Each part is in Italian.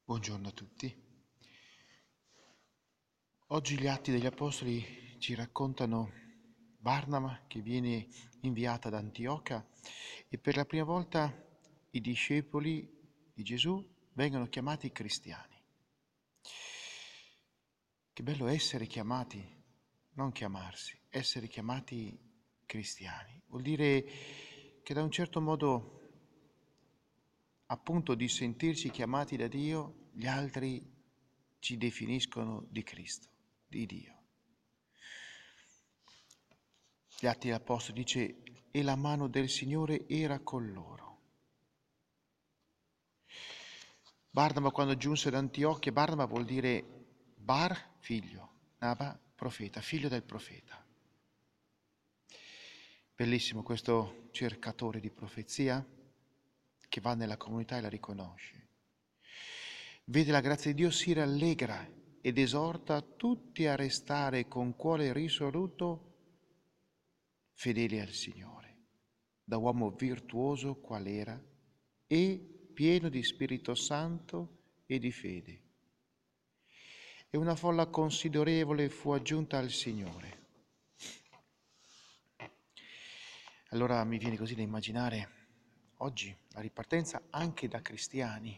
Buongiorno a tutti. Oggi gli Atti degli Apostoli ci raccontano Barnaba che viene inviata ad Antiochia e per la prima volta i discepoli di Gesù vengono chiamati cristiani. Che bello essere chiamati, non chiamarsi, essere chiamati cristiani. Vuol dire che da un certo modo, appunto di sentirci chiamati da Dio, gli altri ci definiscono di Cristo, di Dio. Gli Atti dell'Apostolo dice, e la mano del Signore era con loro. Barnaba quando giunse ad Antiochia, Barnaba vuol dire Bar, figlio, Naba, profeta, figlio del profeta. Bellissimo questo cercatore di profezia che va nella comunità e la riconosce. Vede la grazia di Dio, si rallegra ed esorta tutti a restare con cuore risoluto fedeli al Signore, da uomo virtuoso qual era e pieno di Spirito Santo e di fede. E una folla considerevole fu aggiunta al Signore. Allora mi viene così da immaginare oggi la ripartenza anche da cristiani.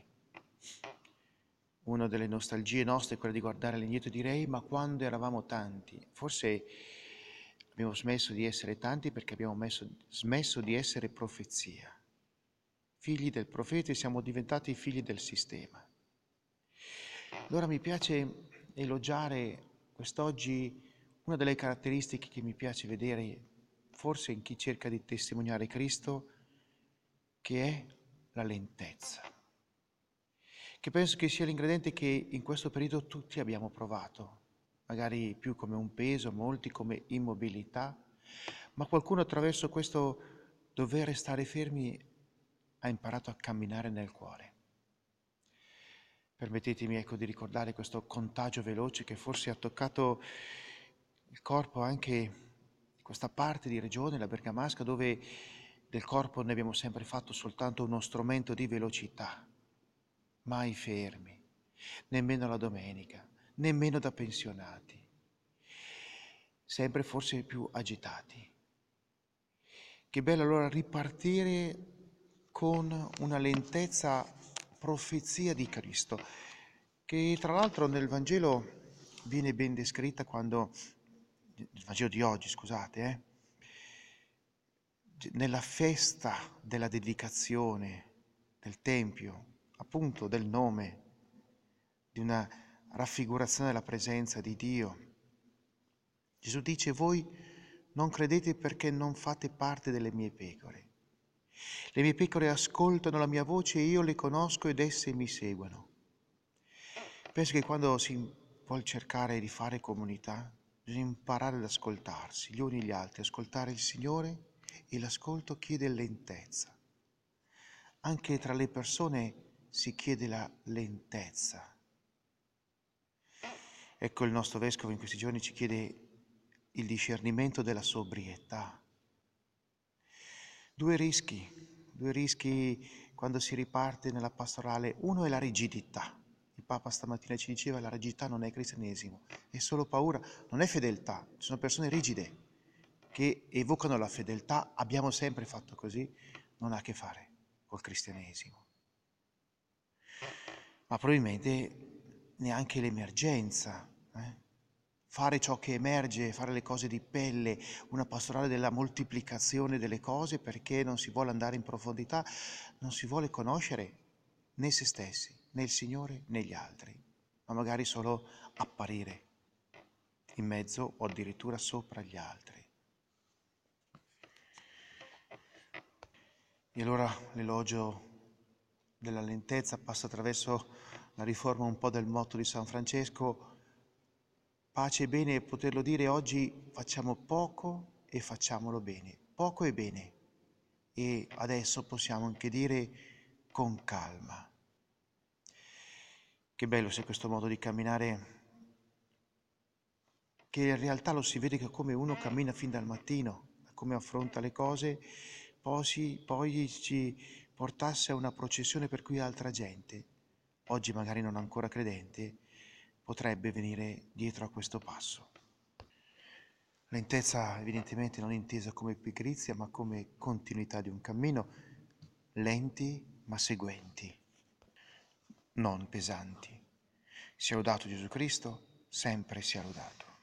Una delle nostalgie nostre è quella di guardare all'indietro e dire, ma quando eravamo tanti? Forse abbiamo smesso di essere tanti perché abbiamo smesso di essere profezia. Figli del profeta e siamo diventati figli del sistema. Allora mi piace elogiare quest'oggi una delle caratteristiche che mi piace vedere forse in chi cerca di testimoniare Cristo, che è la lentezza, che penso che sia l'ingrediente che in questo periodo tutti abbiamo provato, magari più come un peso, molti come immobilità, ma qualcuno attraverso questo dover restare fermi ha imparato a camminare nel cuore. Permettetemi di ricordare questo contagio veloce che forse ha toccato il corpo anche di questa parte di regione, la Bergamasca, dove del corpo ne abbiamo sempre fatto soltanto uno strumento di velocità, mai fermi, nemmeno la domenica, nemmeno da pensionati, sempre forse più agitati. Che bello allora ripartire con una lentezza profezia di Cristo, che tra l'altro nel Vangelo viene ben descritta quando, nel Vangelo di oggi, scusate, nella festa della dedicazione del Tempio, appunto del nome, di una raffigurazione della presenza di Dio. Gesù dice, voi non credete perché non fate parte delle mie pecore. Le mie pecore ascoltano la mia voce e io le conosco ed esse mi seguono. Penso che quando si vuol cercare di fare comunità, bisogna imparare ad ascoltarsi, gli uni gli altri, ascoltare il Signore, e l'ascolto chiede lentezza. Anche tra le persone si chiede la lentezza. Ecco, il nostro Vescovo in questi giorni ci chiede il discernimento della sobrietà. Due rischi quando si riparte nella pastorale. Uno è la rigidità. Il Papa stamattina ci diceva la rigidità non è cristianesimo, è solo paura, non è fedeltà. Ci sono persone rigide che evocano la fedeltà, abbiamo sempre fatto così, non ha a che fare col cristianesimo. Ma probabilmente neanche l'emergenza. Fare ciò che emerge, fare le cose di pelle, una pastorale della moltiplicazione delle cose perché non si vuole andare in profondità, non si vuole conoscere né se stessi, né il Signore né gli altri, ma magari solo apparire in mezzo o addirittura sopra gli altri. E allora l'elogio della lentezza passa attraverso la riforma un po' del motto di San Francesco: pace e bene, poterlo dire oggi, facciamo poco e facciamolo bene, poco e bene. E adesso possiamo anche dire con calma. Che bello se questo modo di camminare, che in realtà lo si vede che come uno cammina fin dal mattino, come affronta le cose, poi ci portasse a una processione per cui altra gente, oggi magari non ancora credente, potrebbe venire dietro a questo passo. Lentezza evidentemente non intesa come pigrizia, ma come continuità di un cammino, lenti ma seguenti, non pesanti. Sia lodato Gesù Cristo, sempre sia lodato.